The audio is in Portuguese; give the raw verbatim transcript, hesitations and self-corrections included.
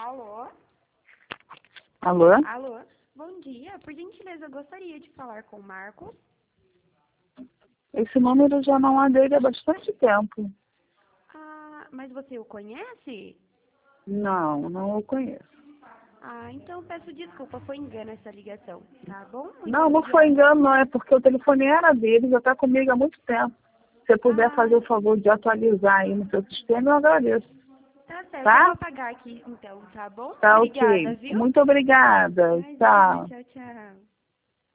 Alô? Alô? Alô? Bom dia. Por gentileza, eu gostaria de falar com o Marcos. Esse número já não é dele há bastante tempo. Ah, mas você o conhece? Não, não o conheço. Ah, então peço desculpa, foi engano essa ligação, tá bom? Muito Não, não foi obrigada. engano, não. É porque o telefone era dele, já está comigo há muito tempo. Se você puder Ah, fazer o favor de atualizar aí no seu sistema, eu agradeço. tá certo. Eu vou Tá? apagar aqui então, tá bom? Tá Obrigada, ok. viu? Muito obrigada. Imagina, Tchau. tchau, tchau.